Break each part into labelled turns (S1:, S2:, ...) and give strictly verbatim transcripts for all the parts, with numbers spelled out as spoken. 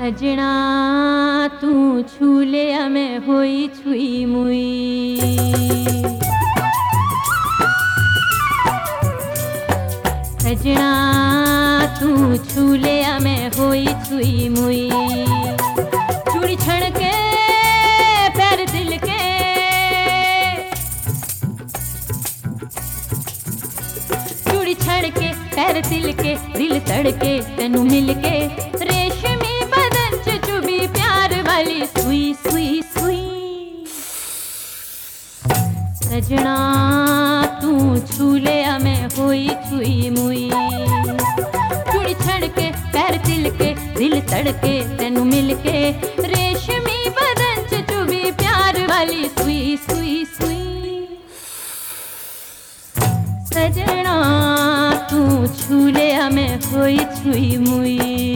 S1: सजना तू छूले मैं होई छुई मुई। सजना तू छूले मैं होई छुई मुई। चूड़ी छण के पैर दिल के, चूड़ी छड़ के पैर दिल के, दिल तड़के तेनू मिल के। रेशमी बदन च चुभी प्यार वाली सुई सुई सुई। सजना तू छूले मैं होई छुई मुई। चूड़ी छड़ के पैर दिल के, दिल तड़के तेनू मिल के। रेशमी बदन च चुभी प्यार वाली सुई सुई सुई। सजना तू छूले मैं होई छुई मुई।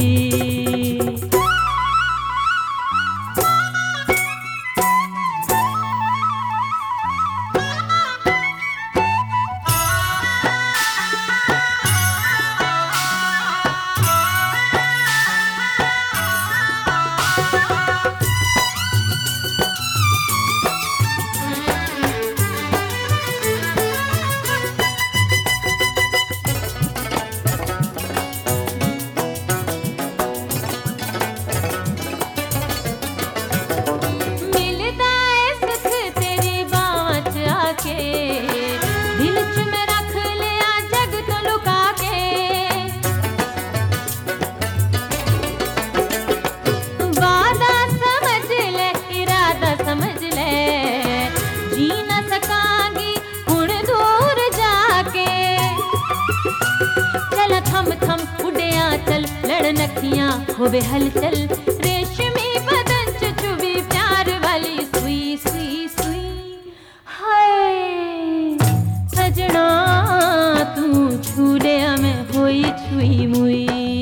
S1: दिल च मैं रख लिया जग तो लुका के। वादा समझ ले इरादा समझ ले, जी न सकांगी हुण दूर जाके। चल थम थम उड़िया चल लड़ नखियां होवे हलचल। रेशमी बदन च चुभी प्यार वाली सुई सुई सुई। सजना तू छूले मैं होई छुई मुई।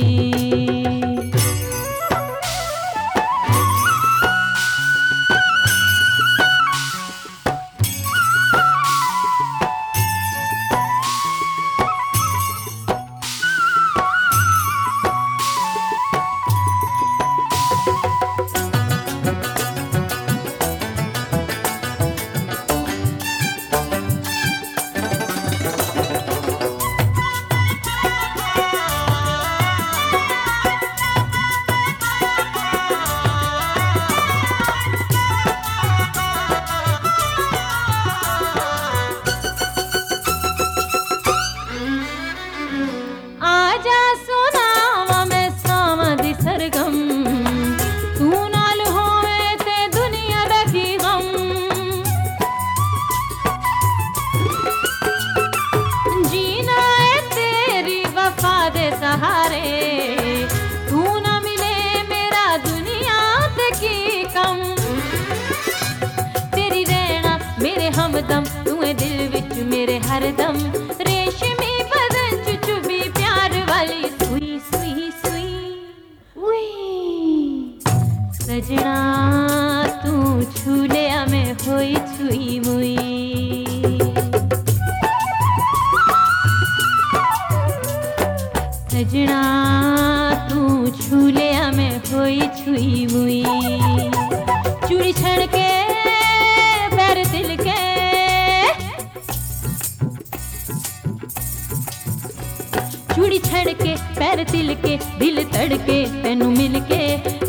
S1: सहारे तू ना मिले मेरा दुनिया से की कम। तेरी रहना मेरे हमदम, तू है दिल विच मेरे हरदम। रेशमी बदन च चुभी प्यार वाली सुई सुई सुई उई। सजना तू छूले मैं होई छुई मुई। सजना तू छूले मैं होई छुई मुई। चूड़ी छड़ के पैर दिल के, चूड़ी छड़ के पैर दिल के, दिल तड़के तेनू मिल के।